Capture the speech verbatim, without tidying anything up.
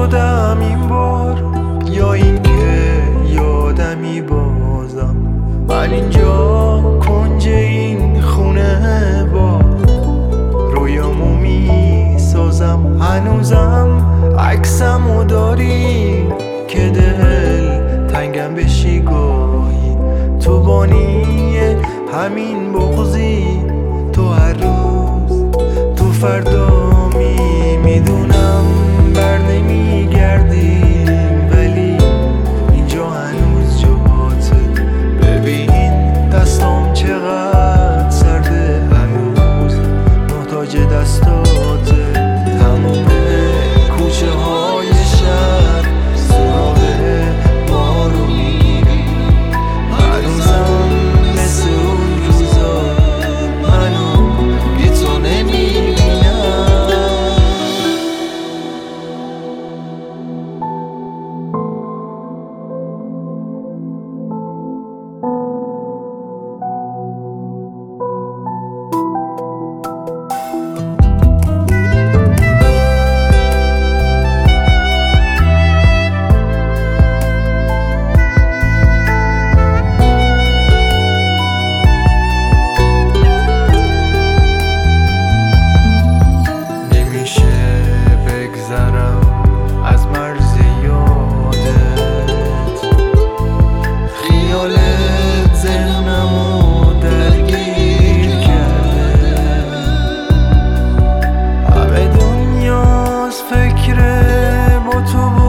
شدم این بار، یا این که یادمی بازم من اینجا کنج این خونه با رویامو می سازم. هنوزم عکسمو داری که دل تنگم بشی گاهی، تو بانی همین بغضی، تو هر روز تو فردا می میدونم بر نمی گردی، ولی اینجا هنوز جاته. ببین دستام چقدر سرده، هنوز محتاج دستاته. تموم کوچه های شهر سراغ ما رو میگیری، هنوزم مثل اون روزا منو بی تو نمیبینم. از مرز یادت خیالت ذهنمو درگیر کرده، همه دنیاست فکر با تو